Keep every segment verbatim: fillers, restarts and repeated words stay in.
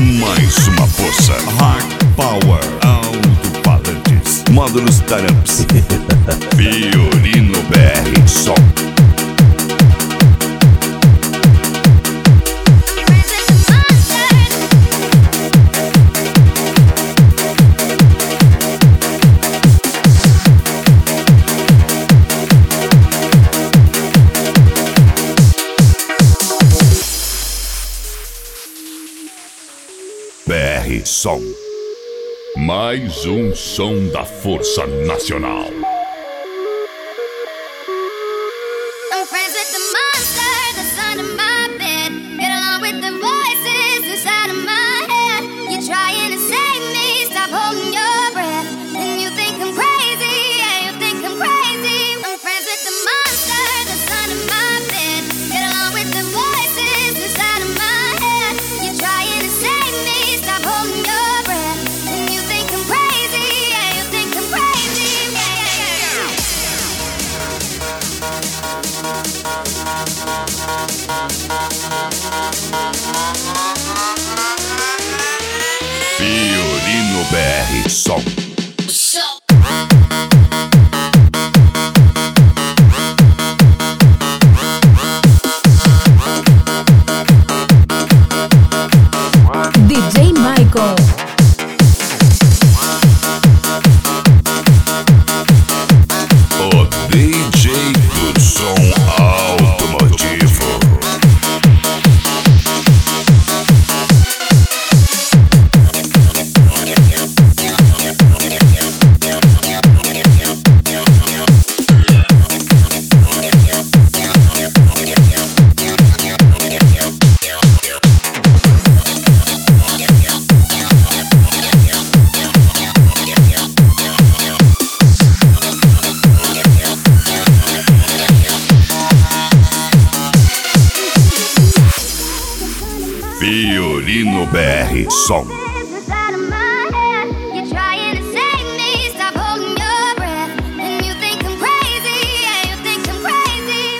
Mais uma força. Hard Power Alto-Falantes. Módulos Taramps. Fiorino B R Som. B R Som. Mais um som da Força Nacional. I'm friends with the monster that's under my bed. Get along with the voices inside of my head. You're trying to save me, stop holding your breath. And you think I'm crazy, yeah, you think I'm crazy. I'm friends with the monster that's under my bed. Get along with the voices inside of my head. You're trying to save me, stop holding your breath. And you think I'm crazy, yeah, you think I'm crazy. Yeah, yeah, yeah. Fiorino B R Som. D J Michael. O D J do som automotivo. Fiorino B R Som. Inside of my head, you're trying to save me, stop holding your breath. And you think I'm crazy, yeah, you think I'm crazy.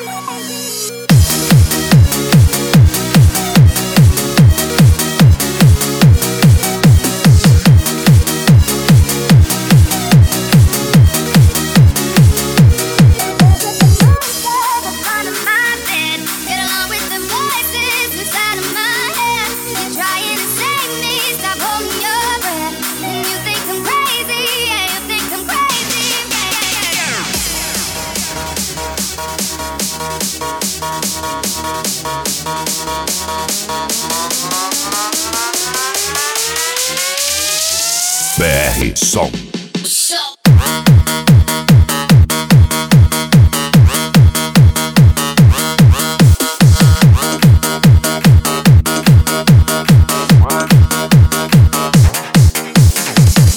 Inside of my bed, get along with the voices inside of my head. You're trying to save me, stop holding your breath. And you think I'm crazy, yeah, you think I'm crazy. Yeah, yeah, B R Som. yeah.